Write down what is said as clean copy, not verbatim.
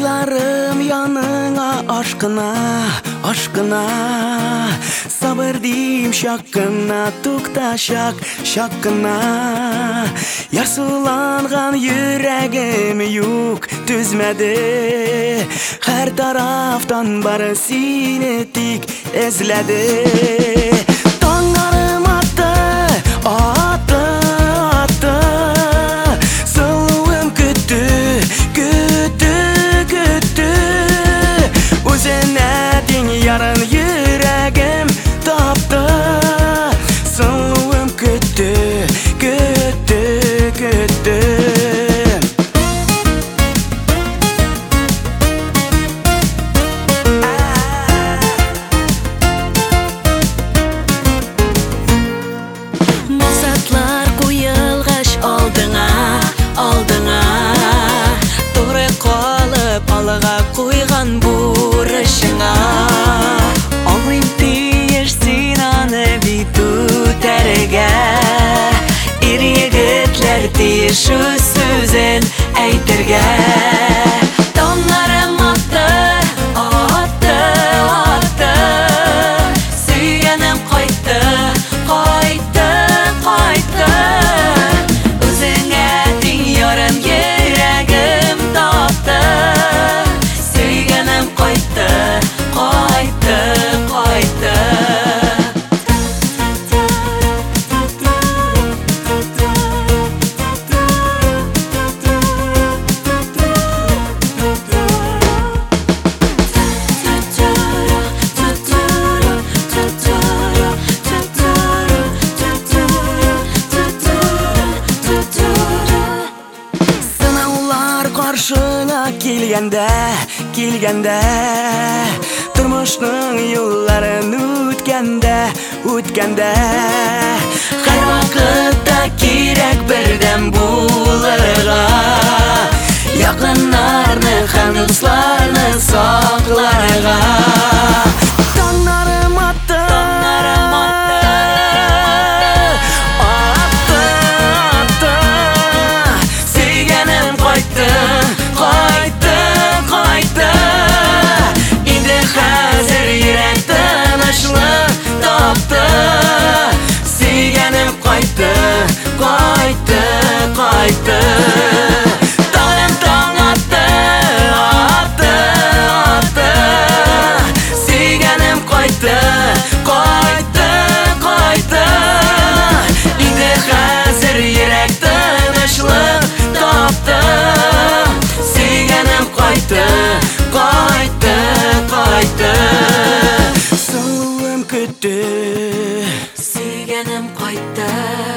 Айларым яныңа ашкына, ашкына. Сабыр дим шаккына, тукта шак, шаккына. Ярсуланган йөрәгем юк түзмәде. Һәр тарафтан бары сине тик эзләде. Таңнарым атты, атты, атты. Сылуым көтті, көтті, көтті. Үзенә тең ярын йөрәгем тапты. Сылуым көтті, көтті, көтті. Максатлар куелгач алдыңа, алдыңа. Туры калып алыга куйган бурычыңа. Аңлыйм тиеш син аны бит үтәргә. Ир-егетләр тиеш үз сүзен әйтергә. Таңнарым атты, атты, атты. Сөйгәнем кайтты, кайтты, кайтты. Үзеңә тең ярым йөрәгем тапты. Сөйгәнем кайтты, кайтты, кайтты. Сынаулар каршыңа килгәндә, килгәндә. Тормышның юлларын үткәндә, үткәндә. Һәр вакытта кирәк бердәм булырга. Якыннарны һәм дусларны сакларга. Таңнарым атты, атты, атты. Сөйгәнем кайтты, кайтты, кайтты. Инде хәзер йөрәк тынычлык тапты. Сөйгәнем кайтты, кайтты, кайтты. Тагын таң атты, атты, атты. Сөйгәнем кайтты, кайтты, кайтты. Инде хәзер йөрәк тынычлык тапты. Сөйгәнем кайтты, кайтты, кайтты. Сылуым көтті. Сөйгәнем кайтты.